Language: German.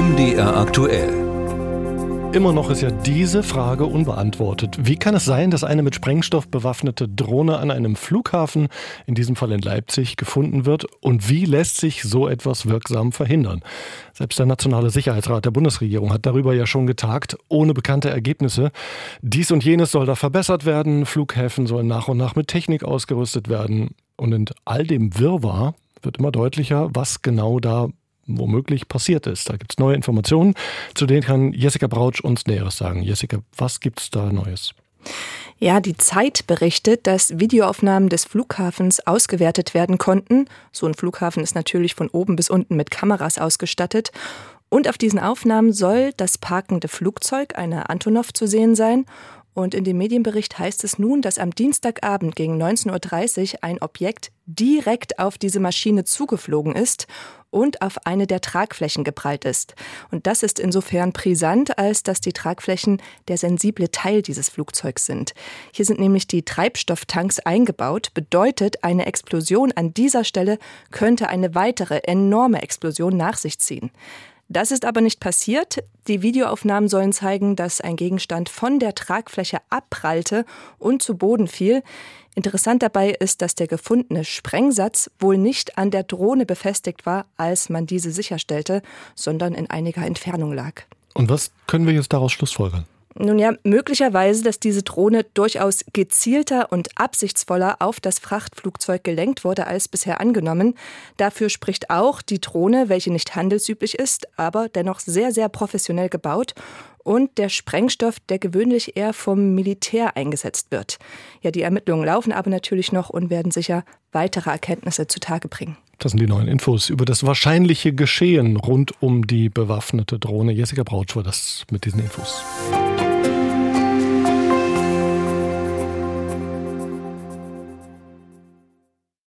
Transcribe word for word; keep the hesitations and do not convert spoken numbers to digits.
M D R aktuell. Immer noch ist ja diese Frage unbeantwortet. Wie kann es sein, dass eine mit Sprengstoff bewaffnete Drohne an einem Flughafen, in diesem Fall in Leipzig, gefunden wird? Und wie lässt sich so etwas wirksam verhindern? Selbst der Nationale Sicherheitsrat der Bundesregierung hat darüber ja schon getagt, ohne bekannte Ergebnisse. Dies und jenes soll da verbessert werden. Flughäfen sollen nach und nach mit Technik ausgerüstet werden. Und in all dem Wirrwarr wird immer deutlicher, was genau da womöglich passiert ist. Da gibt es neue Informationen, zu denen kann Jessica Brautsch uns Näheres sagen. Jessica, was gibt es da Neues? Ja, die Zeit berichtet, dass Videoaufnahmen des Flughafens ausgewertet werden konnten. So ein Flughafen ist natürlich von oben bis unten mit Kameras ausgestattet. Und auf diesen Aufnahmen soll das parkende Flugzeug, eine Antonov, zu sehen sein. Und in dem Medienbericht heißt es nun, dass am Dienstagabend gegen neunzehn Uhr dreißig ein Objekt direkt auf diese Maschine zugeflogen ist und auf eine der Tragflächen geprallt ist. Und das ist insofern brisant, als dass die Tragflächen der sensible Teil dieses Flugzeugs sind. Hier sind nämlich die Treibstofftanks eingebaut. Bedeutet, eine Explosion an dieser Stelle könnte eine weitere enorme Explosion nach sich ziehen. Das ist aber nicht passiert. Die Videoaufnahmen sollen zeigen, dass ein Gegenstand von der Tragfläche abprallte und zu Boden fiel. Interessant dabei ist, dass der gefundene Sprengsatz wohl nicht an der Drohne befestigt war, als man diese sicherstellte, sondern in einiger Entfernung lag. Und was können wir jetzt daraus schlussfolgern? Nun ja, möglicherweise, dass diese Drohne durchaus gezielter und absichtsvoller auf das Frachtflugzeug gelenkt wurde als bisher angenommen. Dafür spricht auch die Drohne, welche nicht handelsüblich ist, aber dennoch sehr, sehr professionell gebaut. Und der Sprengstoff, der gewöhnlich eher vom Militär eingesetzt wird. Ja, die Ermittlungen laufen aber natürlich noch und werden sicher weitere Erkenntnisse zutage bringen. Das sind die neuen Infos über das wahrscheinliche Geschehen rund um die bewaffnete Drohne. Jessica Brautsch war das mit diesen Infos.